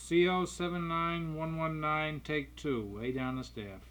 CO 79119, take 2, way down the staff.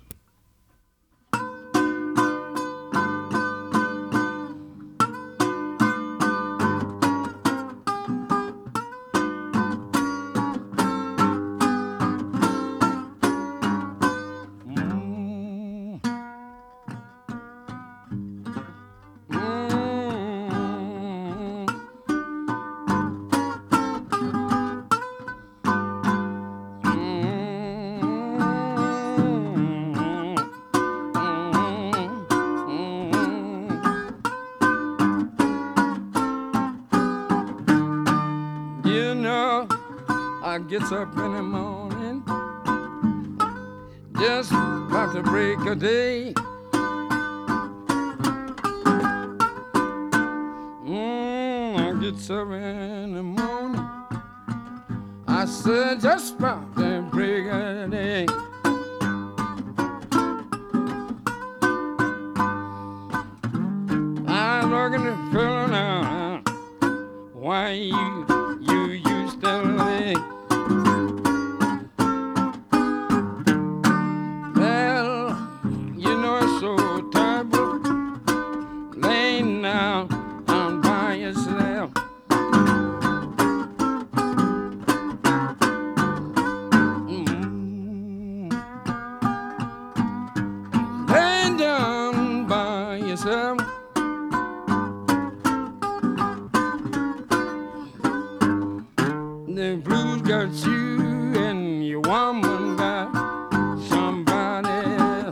I gets up in the morning, just about to break a day. I gets up in the morning, I said just about to break a day. I'm looking to fill now, why you used to lay. The blues got you and your woman got somebody else.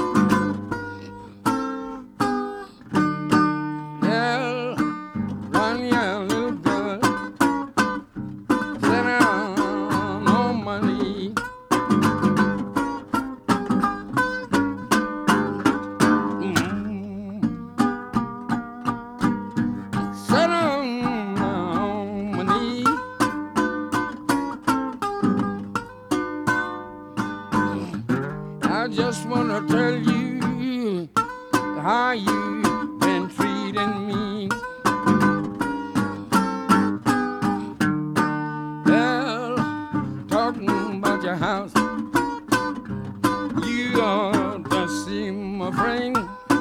Yeah, run your little girl, sit down on my knee. Sit down on my knee. I just want to tell you how you've been treating me. Well, talking about your house, you ought to see my friend.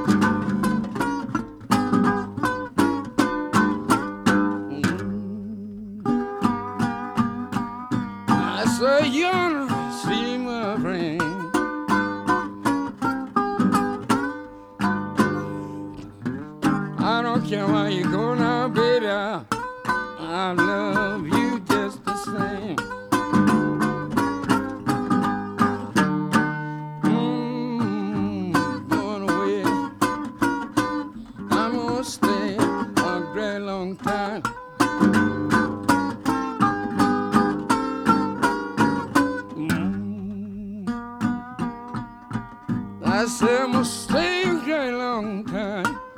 I said you ought to see my friend. I don't care where you go now, baby, I love you just the same. Going away, I'm gonna stay a great long time. I said I'm gonna stay a great long time.